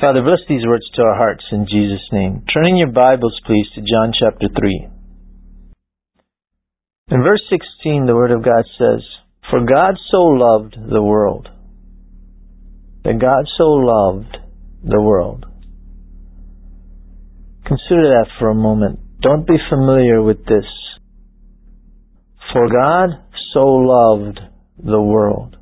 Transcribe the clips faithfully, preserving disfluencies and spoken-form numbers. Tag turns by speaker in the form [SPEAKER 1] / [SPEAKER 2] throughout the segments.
[SPEAKER 1] Father, bless these words to our hearts in Jesus' name. Turning your Bibles, please, to John chapter three. In verse sixteen, the Word of God says, "For God so loved the world." That God so loved the world. Consider that for a moment. Don't be familiar with this. For God so loved the world.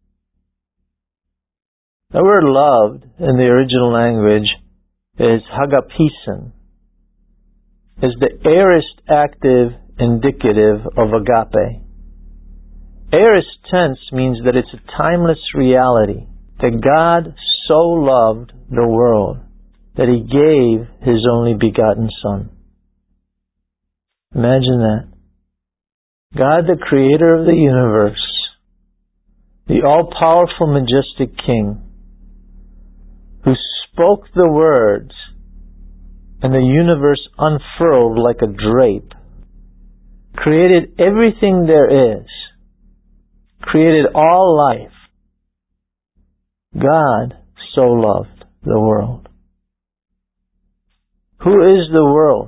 [SPEAKER 1] The word loved in the original language is hagapisen. Is the aorist active indicative of agape. Aorist tense means that it's a timeless reality. That God so loved the world that He gave His only begotten Son. Imagine that. God, the Creator of the universe, the all-powerful, majestic King, who spoke the words and the universe unfurled like a drape, created everything there is, created all life. God so loved the world. Who is the world?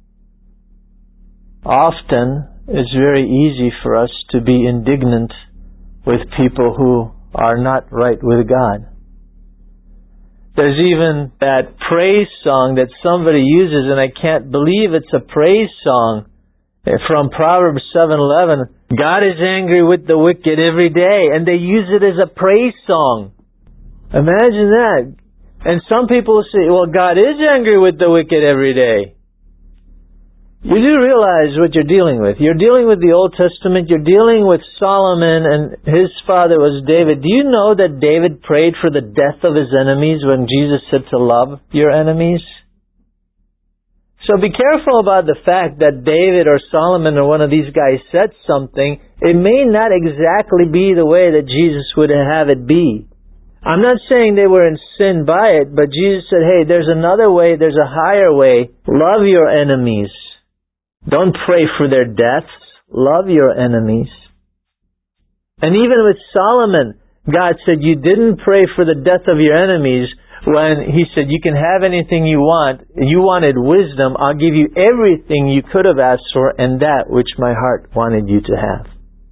[SPEAKER 1] Often, it's very easy for us to be indignant with people who are not right with God. There's even that praise song that somebody uses, and I can't believe it's a praise song, from Proverbs seven eleven. God is angry with the wicked every day, and they use it as a praise song. Imagine that. And some people say, well, God is angry with the wicked every day. You do realize what you're dealing with. You're dealing with the Old Testament. You're dealing with Solomon, and his father was David. Do you know that David prayed for the death of his enemies when Jesus said to love your enemies? So be careful about the fact that David or Solomon or one of these guys said something. It may not exactly be the way that Jesus would have it be. I'm not saying they were in sin by it, but Jesus said, hey, there's another way, there's a higher way. Love your enemies. Don't pray for their deaths. Love your enemies. And even with Solomon, God said, you didn't pray for the death of your enemies when He said, you can have anything you want. You wanted wisdom. I'll give you everything you could have asked for and that which my heart wanted you to have.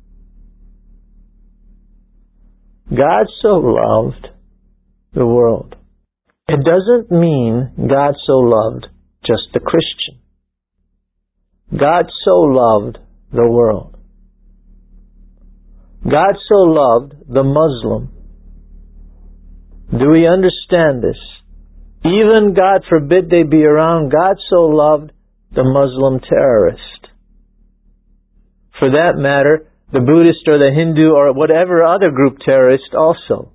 [SPEAKER 1] God so loved the world. It doesn't mean God so loved just the Christian. God so loved the world. God so loved the Muslim. Do we understand this? Even, God forbid they be around, God so loved the Muslim terrorist. For that matter, the Buddhist or the Hindu or whatever other group terrorist also.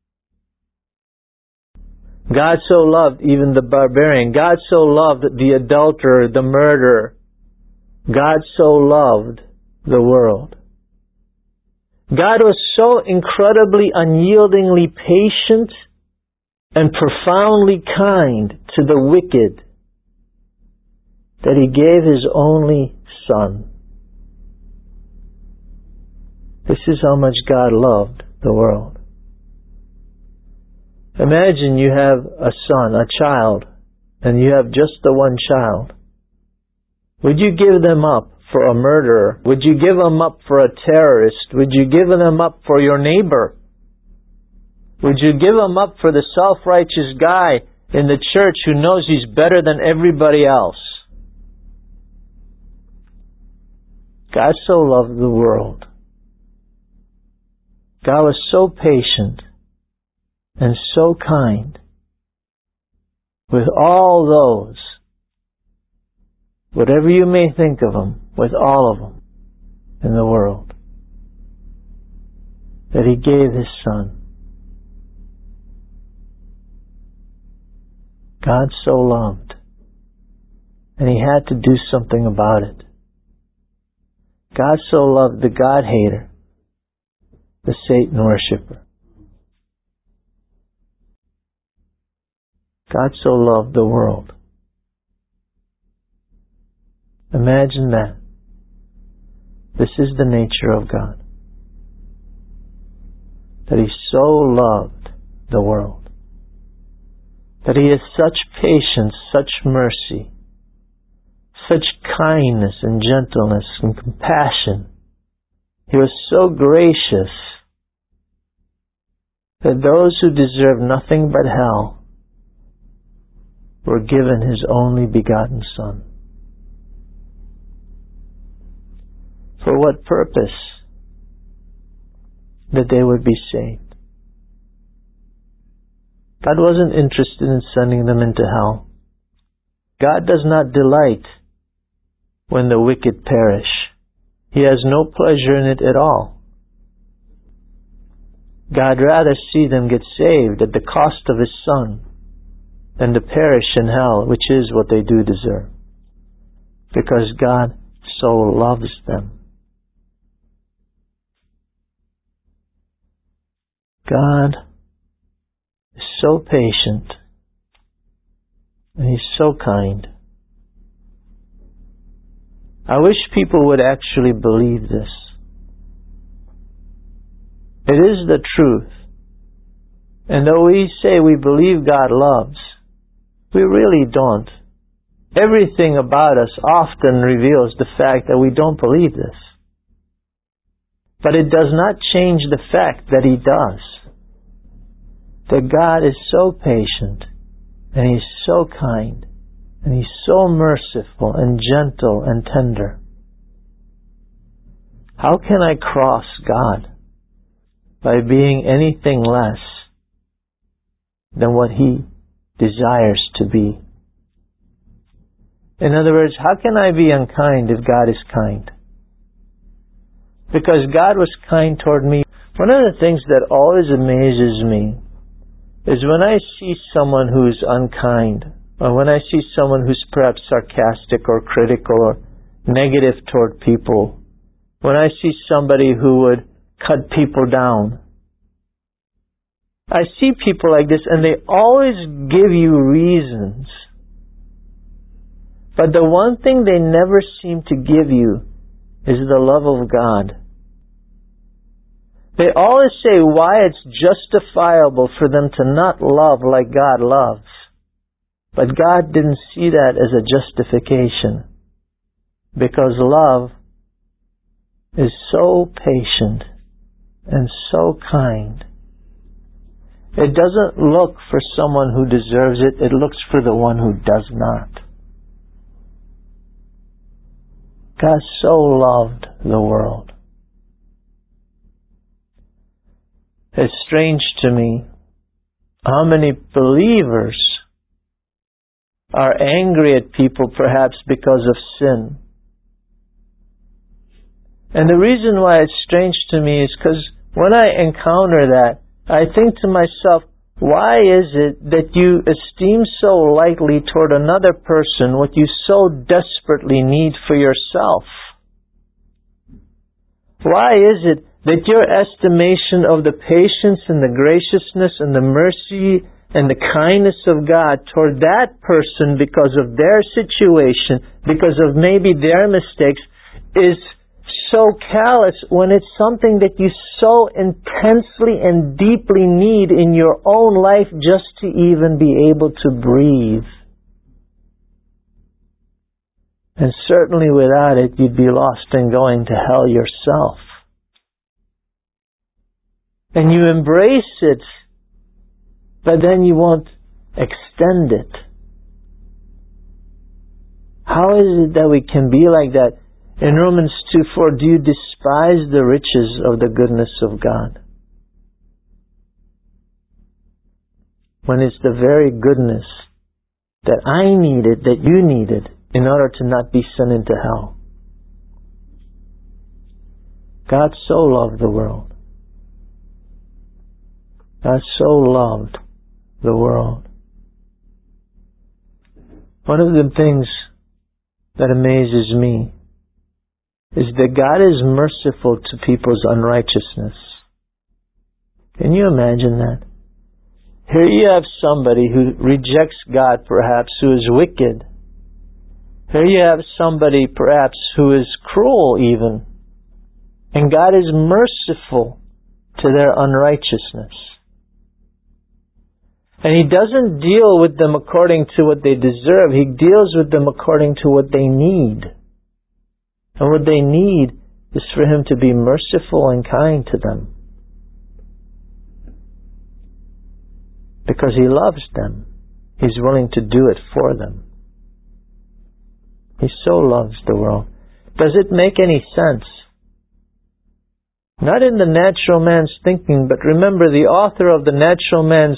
[SPEAKER 1] God so loved even the barbarian. God so loved the adulterer, the murderer. God so loved the world. God was so incredibly unyieldingly patient and profoundly kind to the wicked that He gave His only Son. This is how much God loved the world. Imagine you have a son, a child, and you have just the one child. Would you give them up for a murderer? Would you give them up for a terrorist? Would you give them up for your neighbor? Would you give them up for the self-righteous guy in the church who knows he's better than everybody else? God so loved the world. God was so patient and so kind with all those, whatever you may think of them, with all of them in the world, that He gave His Son. God so loved, and He had to do something about it. God so loved the God-hater, the Satan worshipper. God so loved the world. Imagine that. This is the nature of God. That He so loved the world That He has such patience, such mercy, such kindness and gentleness and compassion. He was so gracious that those who deserve nothing but hell were given His only begotten Son. For what purpose? That they would be saved. God wasn't interested in sending them into hell. God does not delight when the wicked perish. He has no pleasure in it at all. God rather see them get saved at the cost of His Son than to perish in hell, which is what they do deserve. Because God so loves them. God is so patient and He's so kind. I wish people would actually believe this. It is the truth. And though we say we believe God loves, we really don't. Everything about us often reveals the fact that we don't believe this. But it does not change the fact that He does. That God is so patient, and He's so kind, and He's so merciful and gentle and tender. How can I cross God by being anything less than what He desires to be? In other words, how can I be unkind if God is kind? Because God was kind toward me. One of the things that always amazes me is when I see someone who's unkind, or when I see someone who's perhaps sarcastic or critical or negative toward people, when I see somebody who would cut people down. I see people like this and they always give you reasons. But the one thing they never seem to give you is the love of God. They always say why it's justifiable for them to not love like God loves. But God didn't see that as a justification. Because love is so patient and so kind. It doesn't look for someone who deserves it, it looks for the one who does not. God so loved the world. It's strange to me how many believers are angry at people perhaps because of sin. And the reason why it's strange to me is because when I encounter that, I think to myself, why is it that you esteem so lightly toward another person what you so desperately need for yourself? Why is it that your estimation of the patience and the graciousness and the mercy and the kindness of God toward that person because of their situation, because of maybe their mistakes, is so callous when it's something that you so intensely and deeply need in your own life just to even be able to breathe? And certainly without it, you'd be lost and going to hell yourself. And you embrace it, but then you won't extend it. How is it that we can be like that? In Romans two four, do you despise the riches of the goodness of God? When it's the very goodness that I needed, that you needed, in order to not be sent into hell. God so loved the world. God so loved the world. One of the things that amazes me is that God is merciful to people's unrighteousness. Can you imagine that? Here you have somebody who rejects God, perhaps, who is wicked. Here you have somebody, perhaps, who is cruel even. And God is merciful to their unrighteousness. And He doesn't deal with them according to what they deserve. He deals with them according to what they need. And what they need is for Him to be merciful and kind to them. Because He loves them. He's willing to do it for them. He so loves the world. Does it make any sense? Not in the natural man's thinking, but remember, the author of the natural man's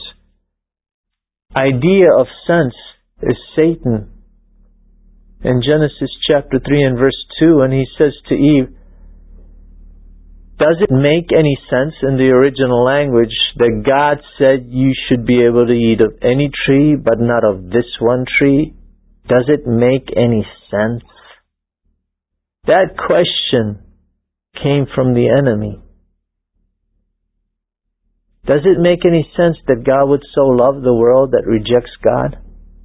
[SPEAKER 1] idea of sense is Satan. In Genesis chapter three and verse two, and he says to Eve, does it make any sense in the original language that God said you should be able to eat of any tree but not of this one tree? Does it make any sense? That question came from the enemy. Does it make any sense that God would so love the world that rejects God?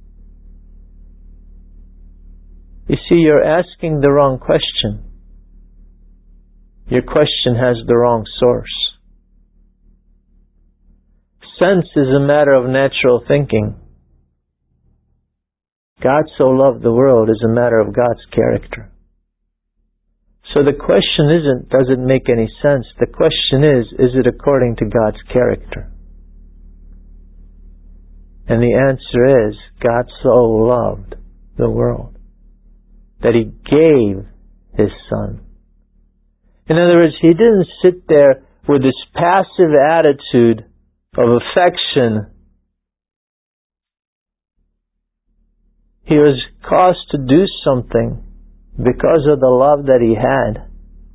[SPEAKER 1] You see, you're asking the wrong question. Your question has the wrong source. Sense is a matter of natural thinking. God so loved the world is a matter of God's character. So the question isn't, does it make any sense? The question is, is it according to God's character? And the answer is, God so loved the world that He gave His Son. In other words, He didn't sit there with this passive attitude of affection. He was caused to do something because of the love that He had.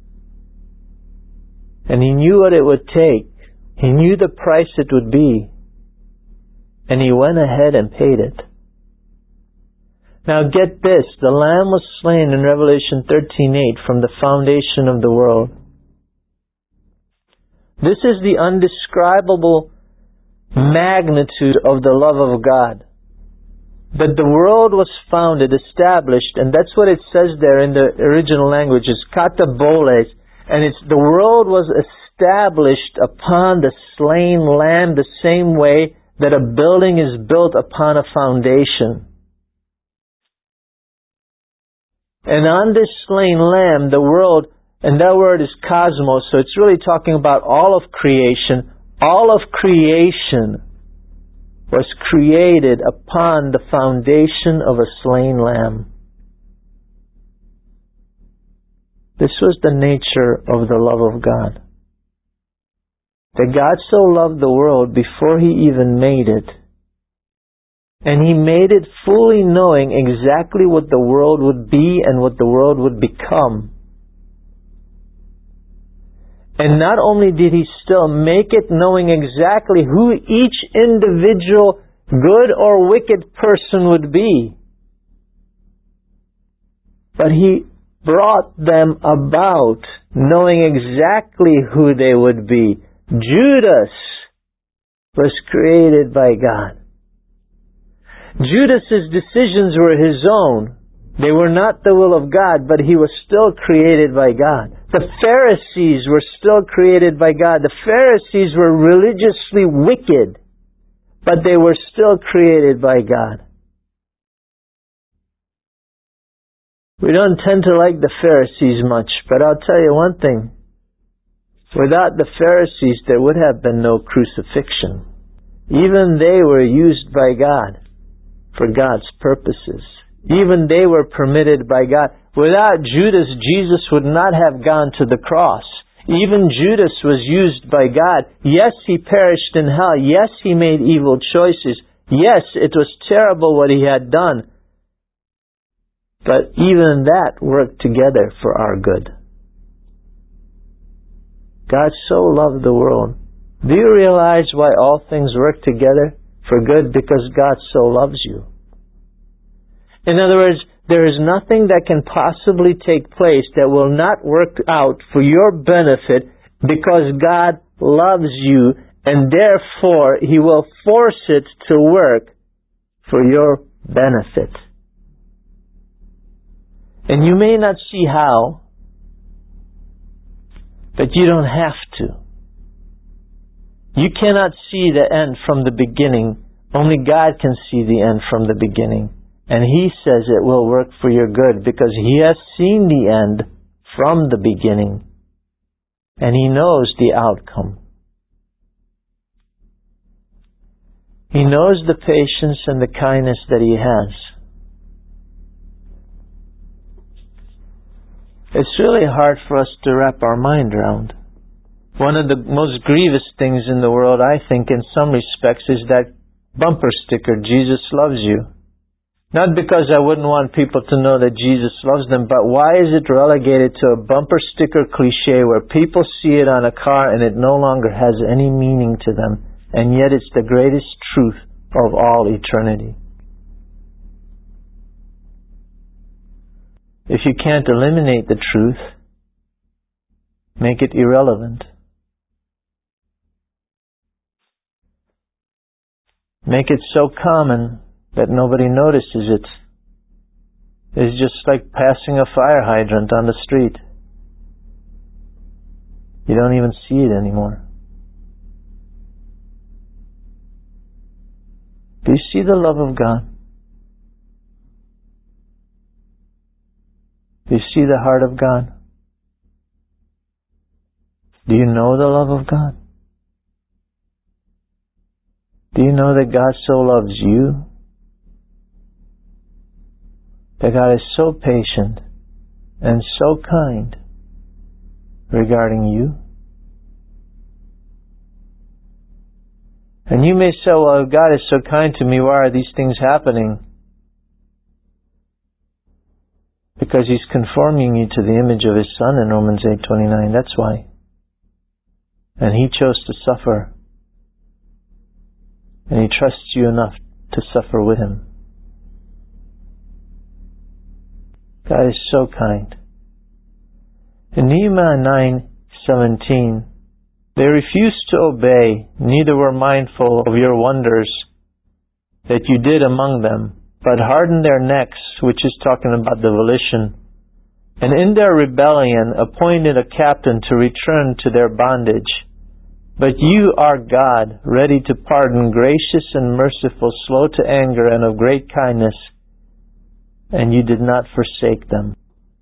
[SPEAKER 1] And He knew what it would take. He knew the price it would be. And He went ahead and paid it. Now get this, the Lamb was slain in Revelation thirteen eight from the foundation of the world. This is the undescribable magnitude of the love of God. That the world was founded, established, and that's what it says there in the original language, is kataboles, and it's the world was established upon the slain Lamb the same way that a building is built upon a foundation. And on this slain Lamb, the world, and that word is cosmos, so it's really talking about all of creation. All of creation was created upon the foundation of a slain Lamb. This was the nature of the love of God. That God so loved the world before He even made it. And He made it fully knowing exactly what the world would be and what the world would become. And not only did He still make it knowing exactly who each individual good or wicked person would be, but He brought them about knowing exactly who they would be. Judas was created by God. Judas's decisions were his own. They were not the will of God, but he was still created by God. The Pharisees were still created by God. The Pharisees were religiously wicked, but they were still created by God. We don't tend to like the Pharisees much, but I'll tell you one thing. Without the Pharisees, there would have been no crucifixion. Even they were used by God for God's purposes. Even they were permitted by God. Without Judas, Jesus would not have gone to the cross. Even Judas was used by God. Yes, he perished in hell. Yes, he made evil choices. Yes, it was terrible what he had done. But even that worked together for our good. God so loved the world. Do you realize why all things work together for good? Because God so loves you. In other words, there is nothing that can possibly take place that will not work out for your benefit, because God loves you, and therefore He will force it to work for your benefit. And you may not see how, but you don't have to. You cannot see the end from the beginning Only God can see the end from the beginning. And He says it will work for your good because He has seen the end from the beginning. And He knows the outcome. He knows the patience and the kindness that He has. It's really hard for us to wrap our mind around. One of the most grievous things in the world, I think, in some respects, is that bumper sticker, Jesus loves you. Not because I wouldn't want people to know that Jesus loves them, but why is it relegated to a bumper sticker cliche where people see it on a car and it no longer has any meaning to them, and yet it's the greatest truth of all eternity? If you can't eliminate the truth, make it irrelevant. Make it so common that nobody notices it. It's just like passing a fire hydrant on the street. You don't even see it anymore. Do you see the love of God? Do you see the heart of God? Do you know the love of God? Do you know that God so loves you? That God is so patient and so kind regarding you? And you may say, well, if God is so kind to me, why are these things happening? Because He's conforming you to the image of His Son in Romans eight twenty-nine. That's why. And He chose to suffer. And He trusts you enough to suffer with Him. God is so kind. In Nehemiah nine seventeen, they refused to obey, neither were mindful of your wonders that you did among them, but hardened their necks, which is talking about the volition, and in their rebellion appointed a captain to return to their bondage. But you are God, ready to pardon, gracious and merciful, slow to anger, and of great kindness, and you did not forsake them.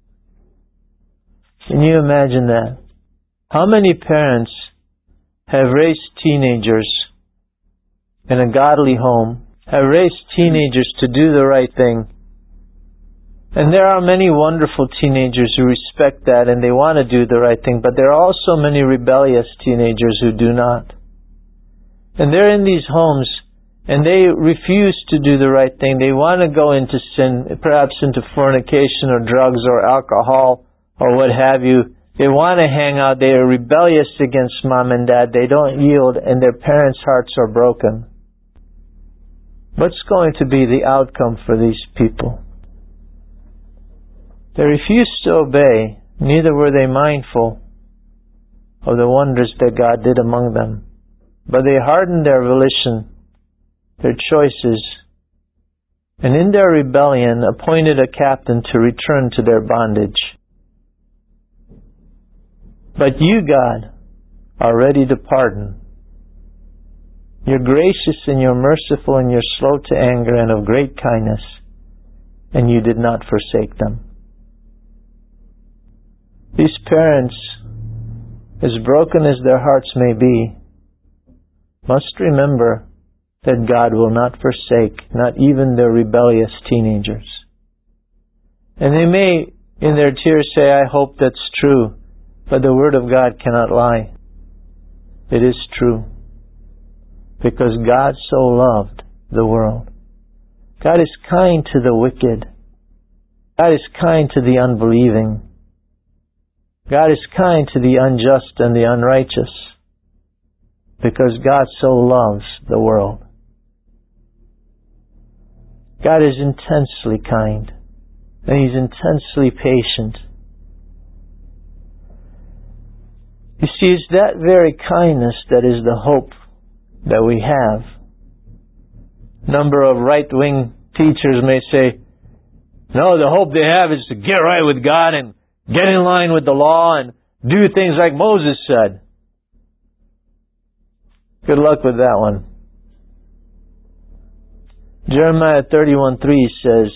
[SPEAKER 1] Can you imagine that? How many parents have raised teenagers in a godly home, have raised teenagers to do the right thing? And there are many wonderful teenagers who respect that and they want to do the right thing, but there are also many rebellious teenagers who do not. And they're in these homes and they refuse to do the right thing. They want to go into sin, perhaps into fornication or drugs or alcohol or what have you. They want to hang out. They are rebellious against mom and dad. They don't yield and their parents' hearts are broken. What's going to be the outcome for these people? They refused to obey, neither were they mindful of the wonders that God did among them. But they hardened their volition, their choices, and in their rebellion appointed a captain to return to their bondage. But you, God, are ready to pardon. You're gracious and you're merciful and you're slow to anger and of great kindness, and you did not forsake them. These parents, as broken as their hearts may be, must remember that God will not forsake, not even their rebellious teenagers. And they may, in their tears, say, I hope that's true, but the Word of God cannot lie. It is true. Because God so loved the world. God is kind to the wicked. God is kind to the unbelieving. God is kind to the unjust and the unrighteous. Because God so loves the world. God is intensely kind. And He's intensely patient. You see, it's that very kindness that is the hope that we have. A number of right-wing teachers may say, no, the hope they have is to get right with God and get in line with the law and do things like Moses said. Good luck with that one. Jeremiah thirty-one three says,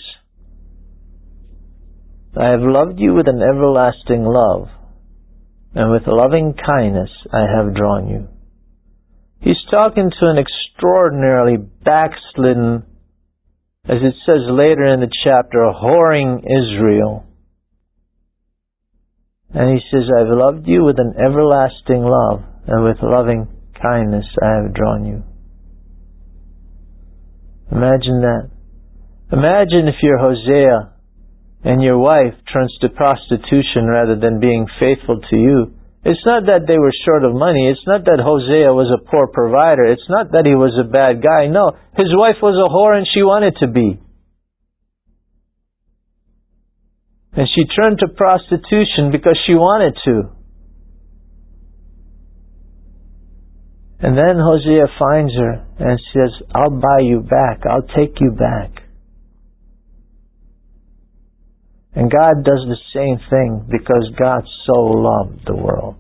[SPEAKER 1] I have loved you with an everlasting love, and with loving kindness I have drawn you. He's talking to an extraordinarily backslidden, as it says later in the chapter, a whoring Israel. And he says, I've loved you with an everlasting love, and with loving kindness I have drawn you. Imagine that. Imagine if you're Hosea and your wife turns to prostitution rather than being faithful to you. It's not that they were short of money. It's not that Hosea was a poor provider. It's not that he was a bad guy. No, his wife was a whore and she wanted to be. And she turned to prostitution because she wanted to. And then Hosea finds her and says, I'll buy you back. I'll take you back. And God does the same thing because God so loved the world.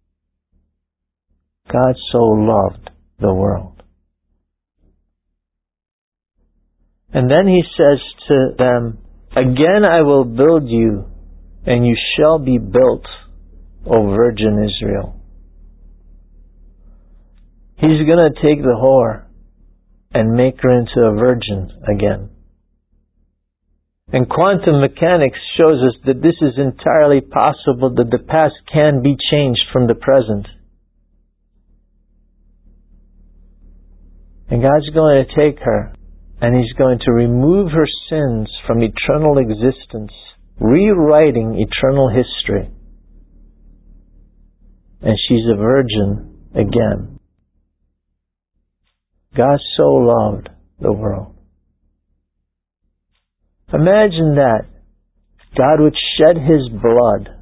[SPEAKER 1] God so loved the world. And then He says to them, again I will build you, and you shall be built, O virgin Israel. He's going to take the whore and make her into a virgin again. And quantum mechanics shows us that this is entirely possible, that the past can be changed from the present. And God's going to take her and He's going to remove her sins from eternal existence, rewriting eternal history. And she's a virgin again. God so loved the world. Imagine that. God would shed His blood.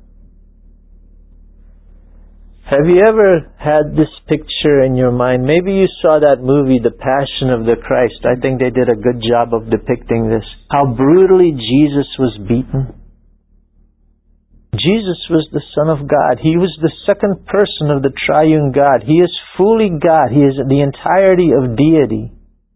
[SPEAKER 1] Have you ever had this picture in your mind? Maybe you saw that movie, The Passion of the Christ. I think they did a good job of depicting this. How brutally Jesus was beaten. Jesus was the Son of God. He was the second person of the triune God. He is fully God. He is the entirety of deity.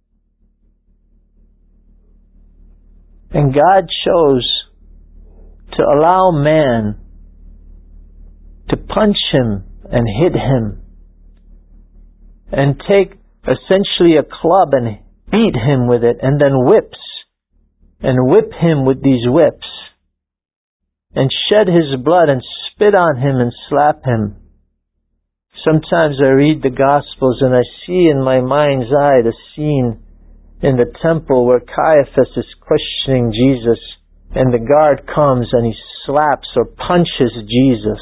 [SPEAKER 1] And God chose to allow man to punch Him and hit Him and take essentially a club and beat Him with it, and then whips and whip Him with these whips and shed His blood and spit on Him and slap Him. Sometimes I read the Gospels and I see in my mind's eye the scene in the temple where Caiaphas is questioning Jesus, and the guard comes and he slaps or punches Jesus.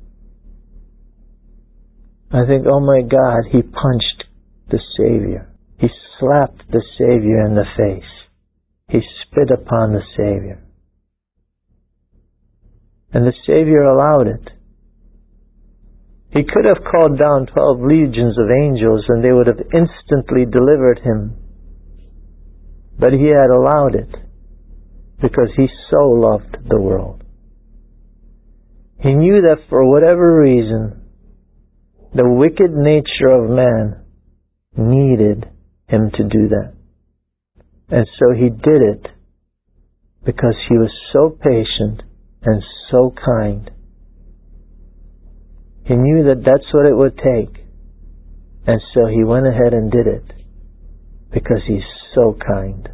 [SPEAKER 1] I think, oh my God, he punched the Savior. He slapped the Savior in the face. He spit upon the Savior. And the Savior allowed it. He could have called down twelve legions of angels and they would have instantly delivered Him. But He had allowed it because He so loved the world. He knew that for whatever reason, the wicked nature of man needed Him to do that. And so He did it because He was so patient and so kind. He knew that that's what it would take. And so He went ahead and did it because He's so kind.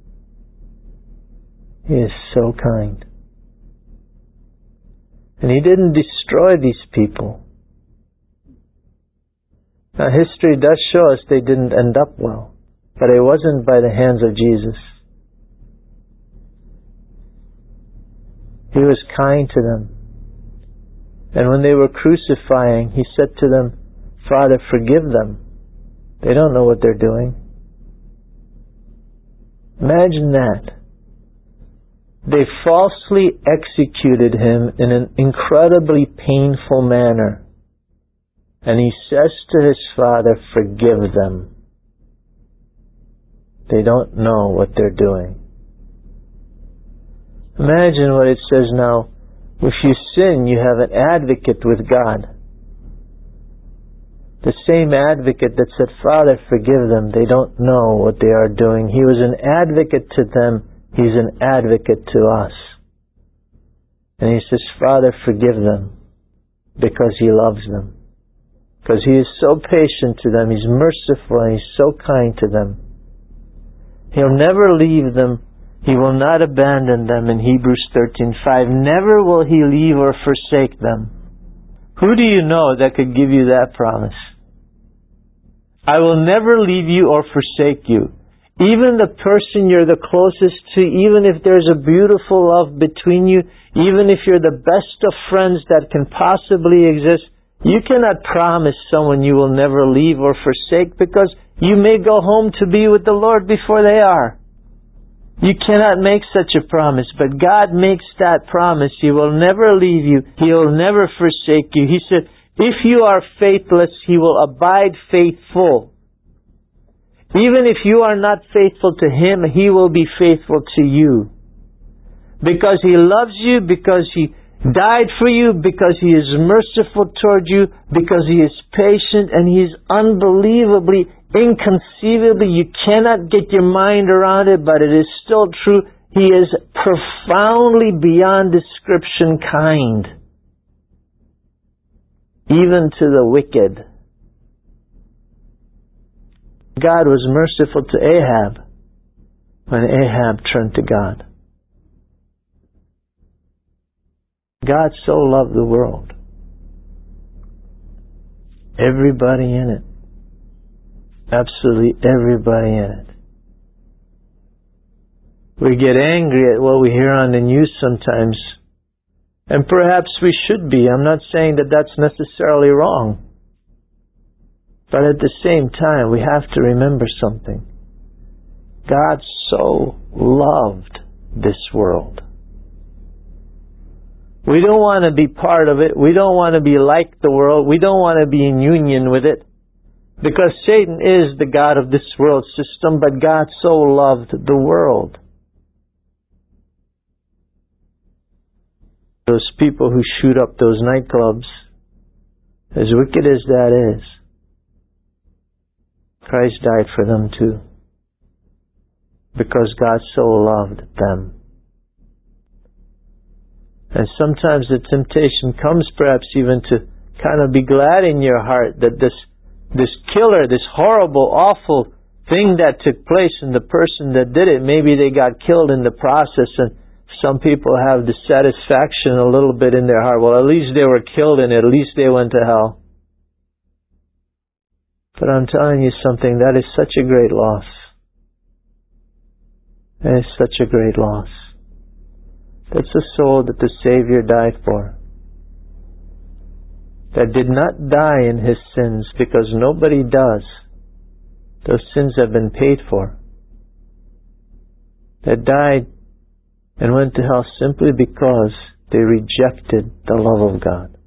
[SPEAKER 1] He is so kind. And He didn't destroy these people. Now history does show us they didn't end up well, but it wasn't by the hands of Jesus. He was kind to them. And when they were crucifying, He said to them, Father, forgive them. They don't know what they're doing. Imagine that. They falsely executed Him in an incredibly painful manner. And He says to His Father, forgive them. They don't know what they're doing. Imagine what it says now. If you sin, you have an advocate with God. The same advocate that said, Father, forgive them. They don't know what they are doing. He was an advocate to them. He's an advocate to us. And He says, Father, forgive them because He loves them. Because He is so patient to them. He's merciful and He's so kind to them. He'll never leave them. He will not abandon them in Hebrews thirteen five. Never will He leave or forsake them. Who do you know that could give you that promise? I will never leave you or forsake you. Even the person you're the closest to, even if there's a beautiful love between you, even if you're the best of friends that can possibly exist, you cannot promise someone you will never leave or forsake, because you may go home to be with the Lord before they are. You cannot make such a promise, but God makes that promise. He will never leave you. He will never forsake you. He said, if you are faithless, He will abide faithful. Even if you are not faithful to Him, He will be faithful to you. Because He loves you, because He died for you, because He is merciful toward you, because He is patient, and He is unbelievably, inconceivably, you cannot get your mind around it, but it is still true. He is profoundly beyond description kind. Even to the wicked. God was merciful to Ahab when Ahab turned to God. God so loved the world. Everybody in it. Absolutely everybody in it. We get angry at what we hear on the news sometimes. And perhaps we should be. I'm not saying that that's necessarily wrong. But at the same time, we have to remember something. God so loved this world. We don't want to be part of it. We don't want to be like the world. We don't want to be in union with it. Because Satan is the god of this world system, but God so loved the world. Those people who shoot up those nightclubs, as wicked as that is, Christ died for them too. Because God so loved them. And sometimes the temptation comes perhaps even to kind of be glad in your heart that this this killer, this horrible, awful thing that took place in the person that did it, maybe they got killed in the process, and some people have the satisfaction a little bit in their heart. Well, at least they were killed and at least they went to hell. But I'm telling you something, that is such a great loss. That is such a great loss. That's a soul that the Savior died for. That did not die in his sins, because nobody does. Those sins have been paid for. That died and went to hell simply because they rejected the love of God.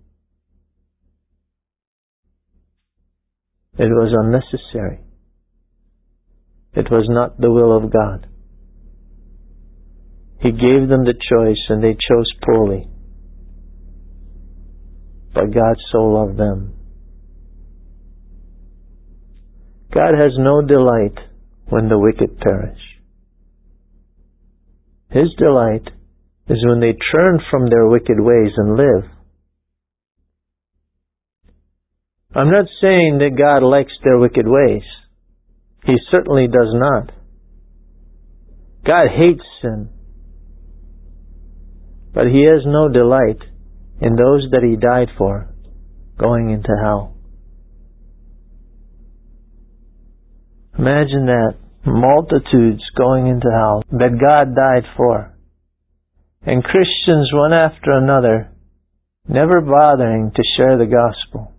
[SPEAKER 1] It was unnecessary. It was not the will of God. He gave them the choice and they chose poorly. But God so loved them. God has no delight when the wicked perish. His delight is when they turn from their wicked ways and live. I'm not saying that God likes their wicked ways. He certainly does not. God hates sin. But He has no delight in those that He died for going into hell. Imagine that. Multitudes going into hell that God died for. And Christians one after another never bothering to share the gospel.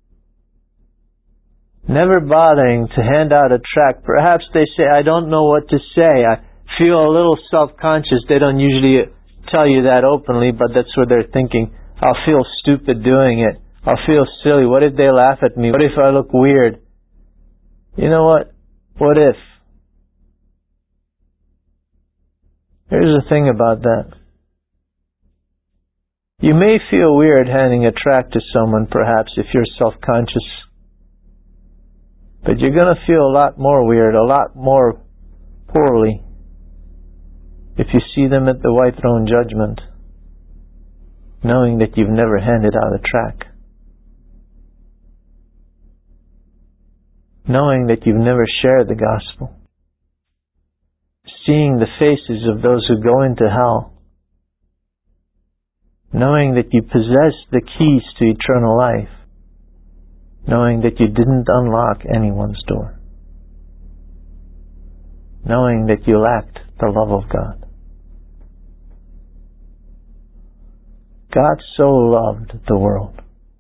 [SPEAKER 1] Never bothering to hand out a tract. Perhaps they say, I don't know what to say. I feel a little self-conscious. They don't usually tell you that openly, but that's what they're thinking. I'll feel stupid doing it. I'll feel silly. What if they laugh at me? What if I look weird? You know what? What if? Here's the thing about that. You may feel weird handing a tract to someone, perhaps, if you're self-conscious. But you're going to feel a lot more weird, a lot more poorly if you see them at the white throne judgment, knowing that you've never handed out a tract, knowing that you've never shared the gospel, seeing the faces of those who go into hell, knowing that you possess the keys to eternal life, knowing that you didn't unlock anyone's door, knowing that you lacked the love of God. God so loved the world.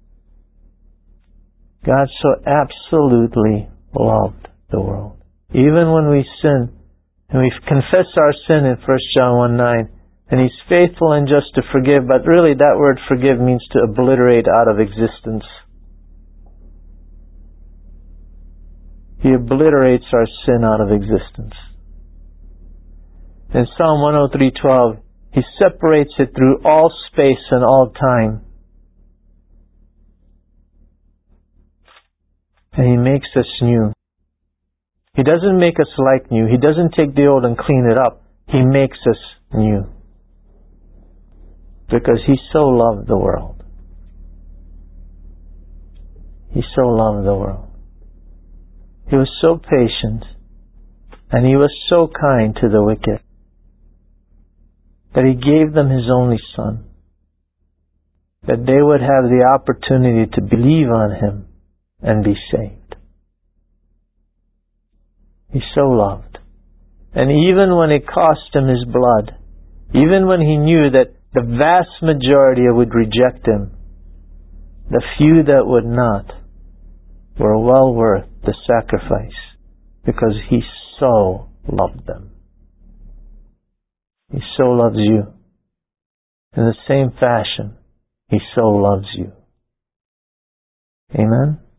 [SPEAKER 1] God so absolutely loved the world. Even when we sin, and we confess our sin in First John one nine, and He's faithful and just to forgive, but really that word forgive means to obliterate out of existence. He obliterates our sin out of existence. In Psalm one oh three twelve, He separates it through all space and all time. And He makes us new. He doesn't make us like new. He doesn't take the old and clean it up. He makes us new. Because He so loved the world. He so loved the world. He was so patient, and He was so kind to the wicked, that He gave them His only Son, that they would have the opportunity to believe on Him and be saved. He so loved. And even when it cost Him His blood, even when He knew that the vast majority would reject Him, the few that would not were well worth the sacrifice, because He so loved them. He so loves you. In the same fashion, He so loves you. Amen?